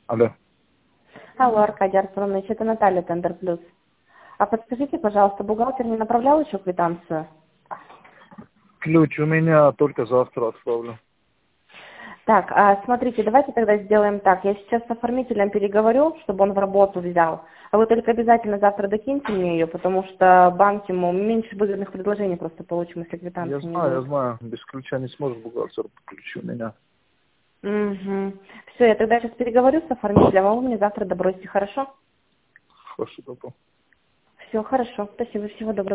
Алло. Алло, Аркадий Артурович, это Наталья, Тендер Плюс. А подскажите, пожалуйста, бухгалтер не направлял еще квитанцию? Ключ у меня только завтра отправлю. Так, смотрите, давайте тогда сделаем так. Я сейчас с оформителем переговорю, чтобы он в работу взял. А вы только обязательно завтра докиньте мне ее, потому что банк ему меньше выгодных предложений просто получим, если квитанции не Я будет. знаю. Без ключа не сможет бухгалтер ключ у меня. Угу. Все, я тогда сейчас переговорю с оформителем, а вы мне завтра добросите, хорошо? Хорошо, добро. Все, хорошо. Спасибо, всего доброго.